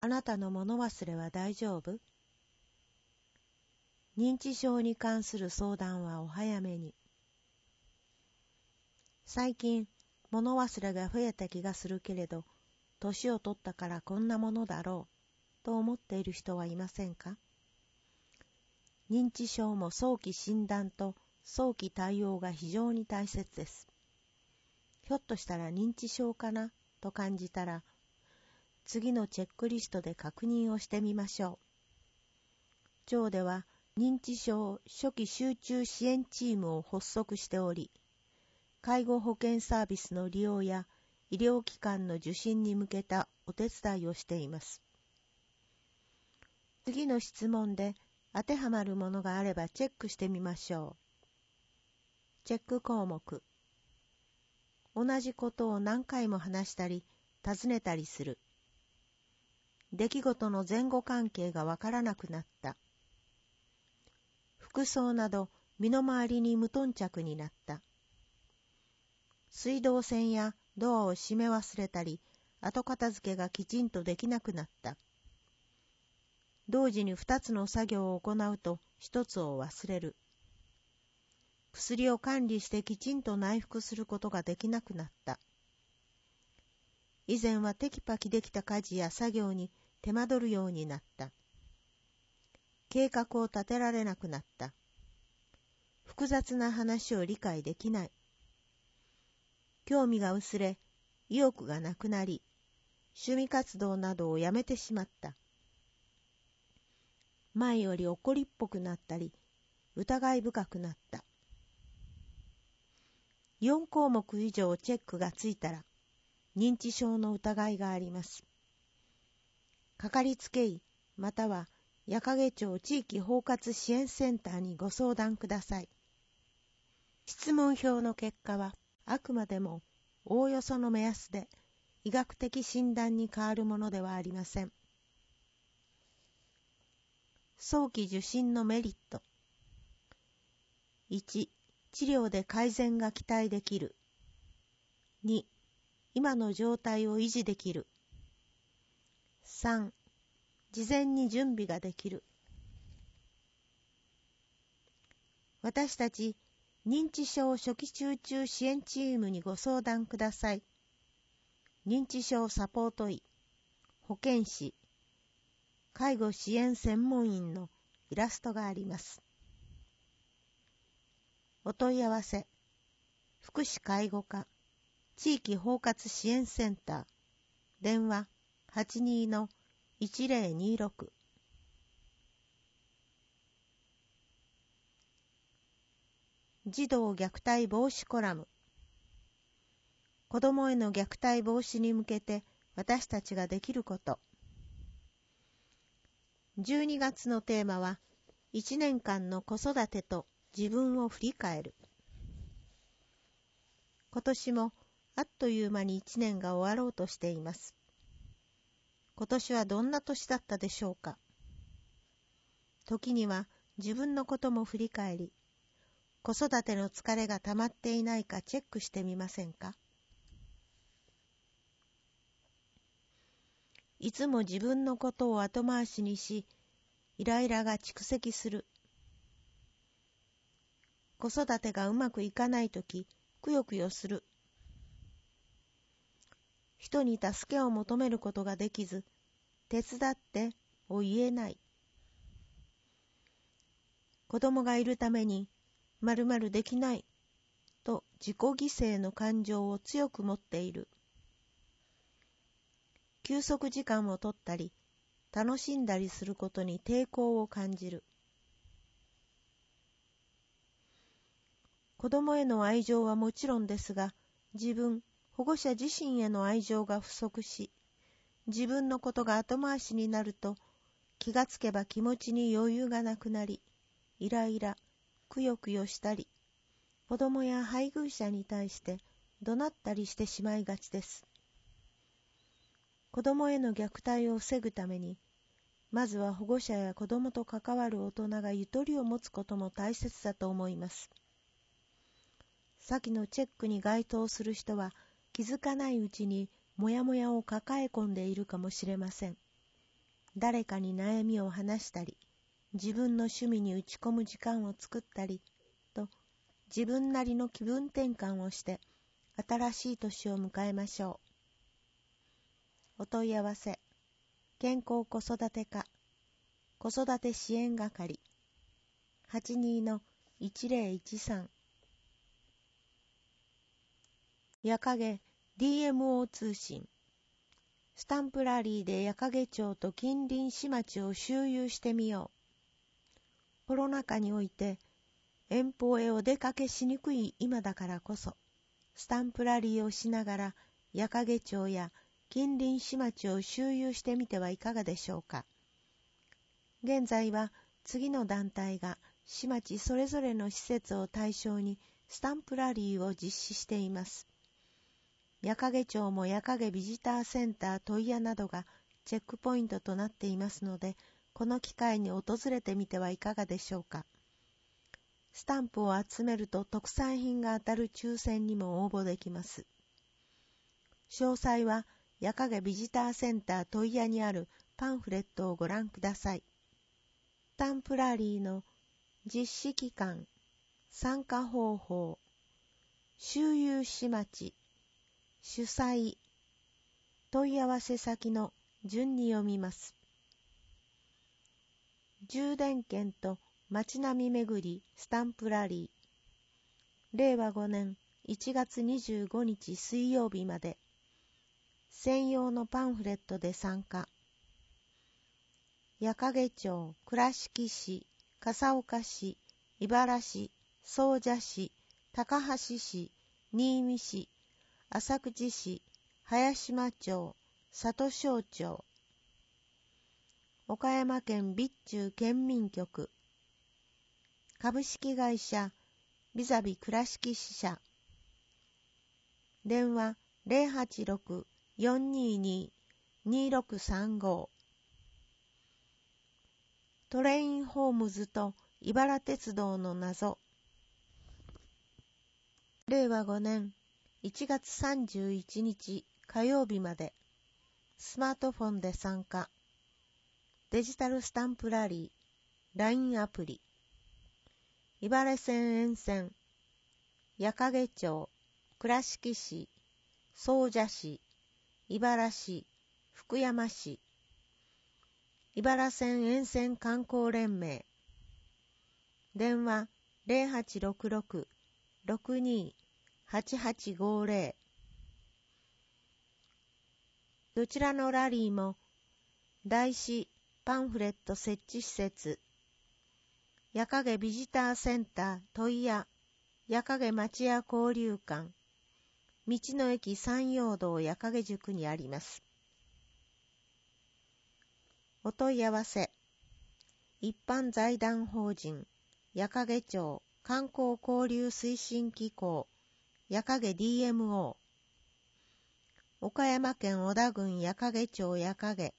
あなたの物忘れは大丈夫？認知症に関する相談はお早めに。最近、物忘れが増えた気がするけれど、年を取ったからこんなものだろう、と思っている人はいませんか？認知症も早期診断と早期対応が非常に大切です。ひょっとしたら認知症かなと感じたら、次のチェックリストで確認をしてみましょう。町では認知症初期集中支援チームを発足しており、介護保険サービスの利用や医療機関の受診に向けたお手伝いをしています。次の質問で当てはまるものがあればチェックしてみましょう。チェック項目。同じことを何回も話したり、尋ねたりする。出来事の前後関係がわからなくなった。服装など身の回りに無頓着になった。水道線やドアを閉め忘れたり、後片付けがきちんとできなくなった。同時に2つの作業を行うと1つを忘れる。薬を管理してきちんと内服することができなくなった。以前はテキパキできた家事や作業に手間取るようになった。計画を立てられなくなった。複雑な話を理解できない。興味が薄れ、意欲がなくなり、趣味活動などをやめてしまった。前より怒りっぽくなったり、疑い深くなった。4項目以上チェックがついたら、認知症の疑いがあります。かかりつけ医、または矢掛町地域包括支援センターにご相談ください。質問票の結果はあくまでもおおよその目安で医学的診断に変わるものではありません。早期受診のメリット。1、治療で改善が期待できる。2、今の状態を維持できる。3、事前に準備ができる。私たち認知症初期集中支援チームにご相談ください。認知症サポート医、保健師、介護支援専門員のイラストがあります。お問い合わせ、福祉介護課、地域包括支援センター、電話 82-1026。児童虐待防止コラム。子どもへの虐待防止に向けて私たちができること。12月のテーマは、1年間の子育てと自分を振り返る。今年もあっという間に1年が終わろうとしています。今年はどんな年だったでしょうか。時には自分のことも振り返り、子育ての疲れが溜まっていないかチェックしてみませんか。いつも自分のことを後回しにし、イライラが蓄積する。子育てがうまくいかないとき、くよくよする。人に助けを求めることができず、手伝ってを言えない。子供がいるために、〇〇できないと自己犠牲の感情を強く持っている。休息時間を取ったり、楽しんだりすることに抵抗を感じる。子供への愛情はもちろんですが、自分、保護者自身への愛情が不足し、自分のことが後回しになると、気がつけば気持ちに余裕がなくなり、イライラ、くよくよしたり、子供や配偶者に対して怒鳴ったりしてしまいがちです。子供への虐待を防ぐために、まずは保護者や子供と関わる大人がゆとりを持つことも大切だと思います。先のチェックに該当する人は気づかないうちにモヤモヤを抱え込んでいるかもしれません。 誰かに悩みを話したり、自分の趣味に打ち込む時間を作ったりと、自分なりの気分転換をして新しい年を迎えましょう。お問い合わせ、健康子育て課子育て支援係 82-1013 夜影 DMO 通信。スタンプラリーで夜影町と近隣市町を周遊してみよう。コロナ禍において遠方へお出かけしにくい今だからこそ、スタンプラリーをしながら夜影町や近隣市町を周遊してみてはいかがでしょうか。現在は次の団体が市町それぞれの施設を対象にスタンプラリーを実施しています。夜影町も夜影ビジターセンター問屋などがチェックポイントとなっていますので、この機会に訪れてみてはいかがでしょうか。スタンプを集めると特産品が当たる抽選にも応募できます。詳細は夜影ビジターセンター問屋にあるパンフレットをご覧ください。スタンプラリーの実施期間、参加方法、周遊市町、主催、問い合わせ先の順に読みます。充電券と街並み巡りスタンプラリー。令和5年1月25日水曜日まで。専用のパンフレットで参加。夜影町、倉敷市、笠岡市、井原市、総社市、高梁市、新見市、浅口市、早島町、里庄町。岡山県備中県民局。株式会社ビザビ倉敷支社。電話 086-422-2635。トレインホームズと茨鉄道の謎。令和5年1月31日火曜日まで。スマートフォンで参加。デジタルスタンプラリー、LINE アプリ。茨線沿線、夜影町、倉敷市、総社市、茨市、福山市。茨線沿線観光連盟。電話 0866-628850。どちらのラリーも台紙パンフレット設置施設、夜影ビジターセンター問屋、夜影町屋交流館、道の駅山陽道夜影宿にあります。お問い合わせ、一般財団法人夜影町観光交流推進機構夜影 DMO、 岡山県小田郡夜影町夜影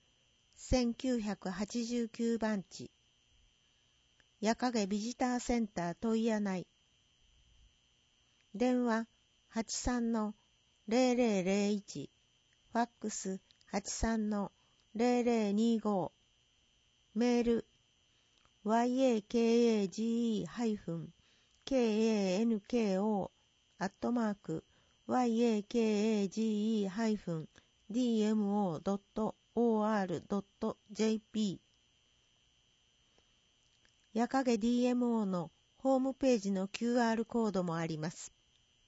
1989番地、夜影ビジターセンター問屋内。電話 83-0001、 ファックス 83-0025。メール yakage-dmo.or.jp。 夜影 DMO のホームページの QR コードもあります。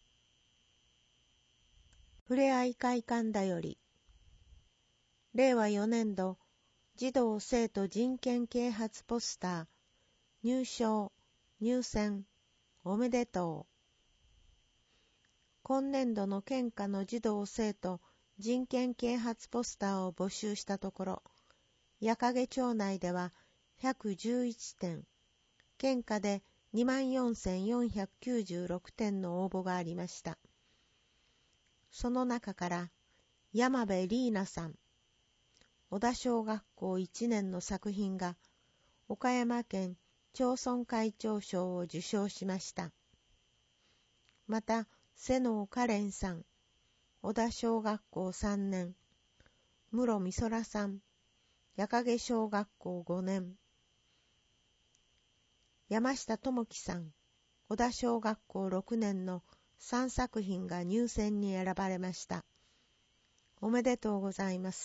ふれあい会館だより。令和4年度児童生徒人権啓発ポスター、入賞、入選、おめでとう。今年度の県下の児童生徒人権啓発ポスターを募集したところ、夜影町内では111点、県下で24,496点の応募がありました。その中から山部リーナさん、小田小学校1年の作品が岡山県町村会長賞を受賞しました。また瀬能カレンさん、小田小学校3年、室美空さん、 矢影小学校5年。山下智樹さん、小田小学校6年の3作品が入選に選ばれました。おめでとうございます。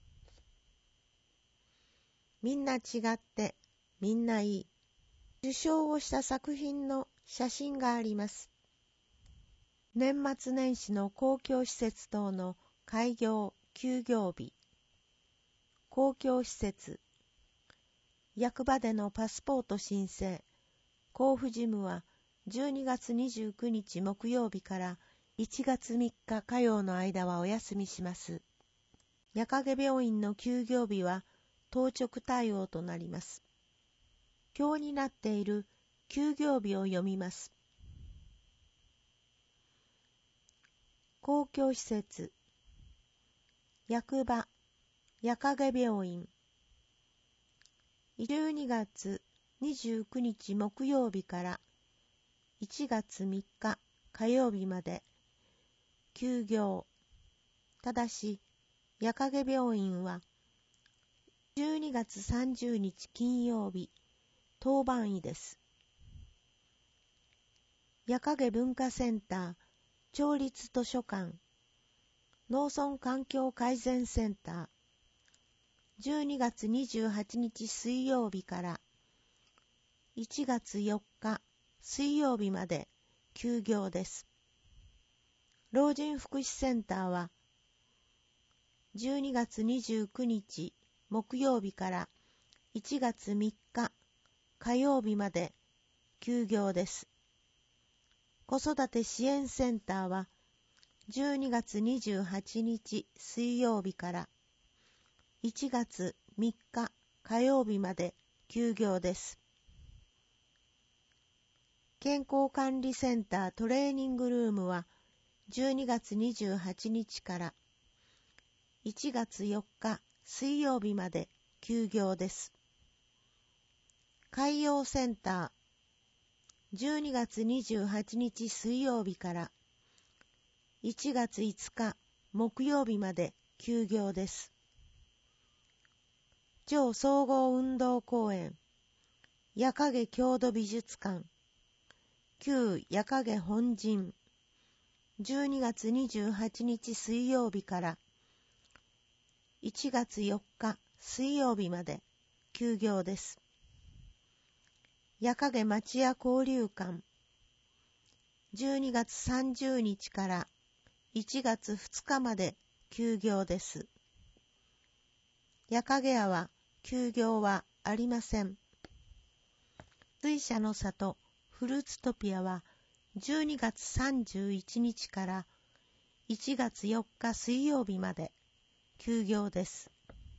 みんな違ってみんないい。受賞をした作品の写真があります。年末年始の公共施設等の開業・休業日。公共施設。役場でのパスポート申請。交付事務は12月29日木曜日から1月3日火曜の間はお休みします。矢影病院の休業日は当直対応となります。表になっている休業日を読みます。公共施設、役場、矢影病院。12月29日木曜日から1月3日火曜日まで休業。ただし、矢影病院は12月30日金曜日当番医です。矢影文化センター、町立図書館、農村環境改善センター、12月28日水曜日から1月4日水曜日まで休業です。老人福祉センターは12月29日木曜日から1月3日火曜日まで休業です。子育て支援センターは12月28日水曜日から1月3日火曜日まで休業です。健康管理センタートレーニングルームは12月28日から1月4日水曜日まで休業です。海洋センター12月28日水曜日から1月5日木曜日まで休業です。超総合運動公園矢影郷土美術館旧矢影本陣12月28日水曜日から1月4日水曜日まで休業です。矢影町屋交流館12月30日から1月2日まで休業です。矢影屋は休業はありません。水車の里フルーツトピアは12月31日から1月4日水曜日まで休業です。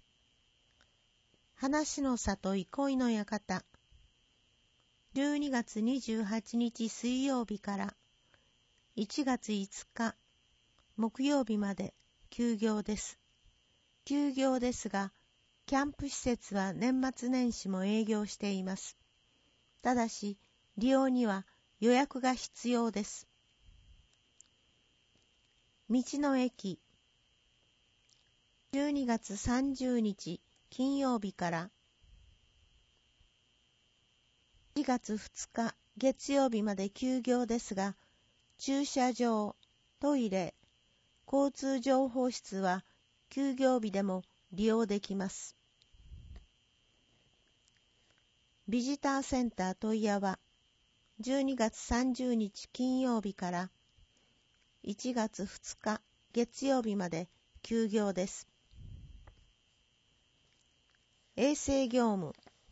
話の里憩いの館12月28日水曜日から1月5日木曜日まで休業です。休業ですが、キャンプ施設は年末年始も営業しています。ただし、利用には予約が必要です。道の駅12月30日金曜日から4月2日月曜日まで休業ですが、駐車場、トイレ、交通情報室は休業日でも利用できます。ビジターセンター問屋は12月30日金曜日から1月2日月曜日まで休業です。衛生業務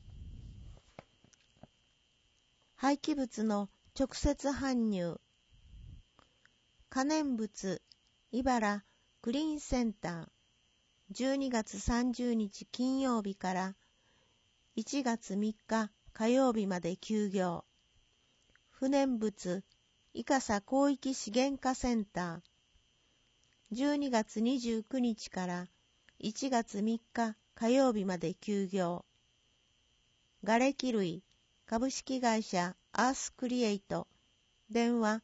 廃棄物の直接搬入可燃物茨クリーンセンター12月30日金曜日から1月3日火曜日まで休業。不燃物伊笠広域資源課センター12月29日から1月3日火曜日まで休業。瓦礫類株式会社アースクリエイト電話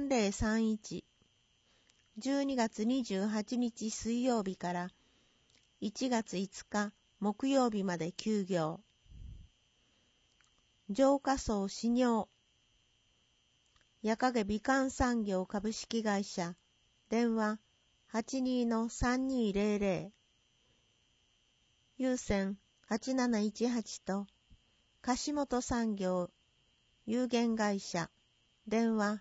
82-3031 12月28日水曜日から 1月5日木曜日まで休業。浄化層始尿。矢影美観産業株式会社。電話 82-3200。有線8718と、樫本産業有限会社。電話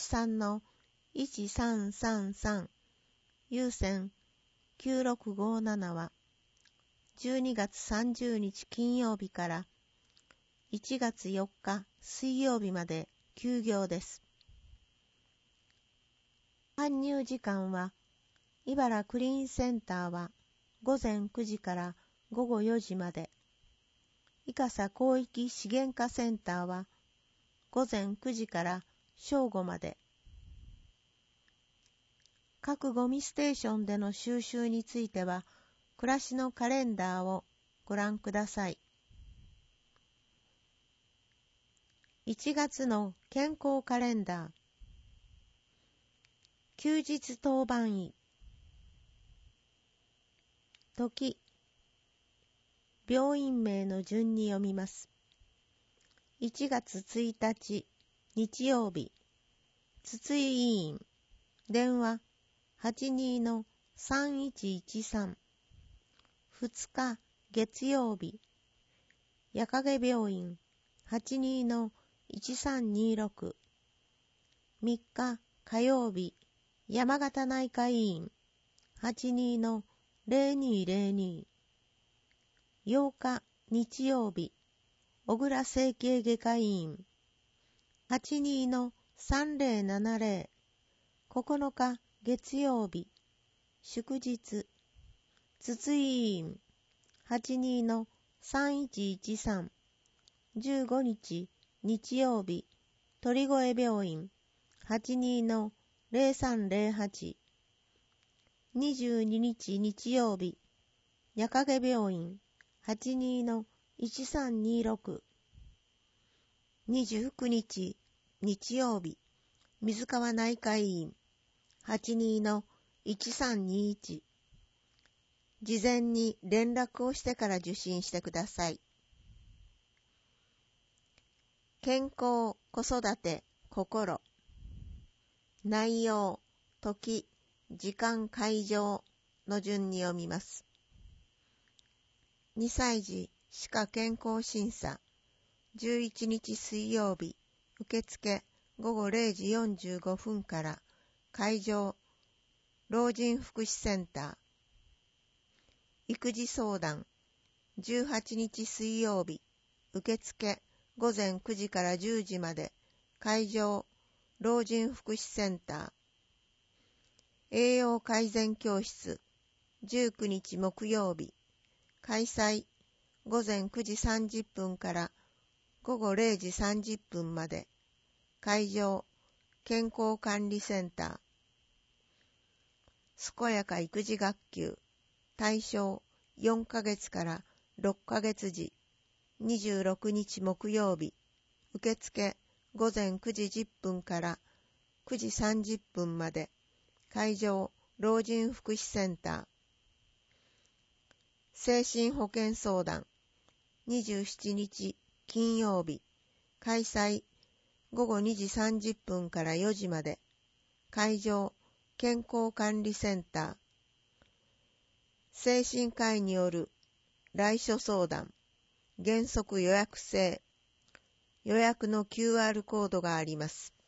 83-1333。有線9657は、12月30日金曜日から1月4日水曜日まで休業です。搬入時間は、茨クリーンセンターは午前9時から午後4時まで、伊笠広域資源化センターは午前9時から正午まで。各ゴミステーションでの収集については、暮らしのカレンダーをご覧ください。1月の健康カレンダー。休日当番医。時。病院名の順に読みます。1月1日日曜日。筒井医院。電話 82-3113。2日月曜日。矢影病院 82-1326。3日火曜日。山形内科医院 82-0202。8日日曜日。小倉整形外科医院 82-3070。9日月曜日。祝日。筒井医院 82-3113。15日日曜日。鳥越病院 82-0308。22日日曜日。矢影病院 82-1326。29日日曜日。水川内科医院 82-1321。事前に連絡をしてから受診してください。健康、子育て、心。内容、時、時間、会場の順に読みます。2歳児歯科健康審査。11日水曜日。受付午後0時45分から。会場、老人福祉センター。育児相談。18日水曜日。受付午前9時から10時まで。会場、老人福祉センター。栄養改善教室。19日木曜日。開催午前9時30分から午後0時30分まで。会場、健康管理センター。健やか育児学級。対象4ヶ月から6ヶ月時。26日木曜日。受付午前9時10分から9時30分まで。会場、老人福祉センター。精神保健相談。27日金曜日。開催午後2時30分から4時まで。会場、健康管理センター。精神科医による来所相談。原則予約制。予約の QR コードがあります。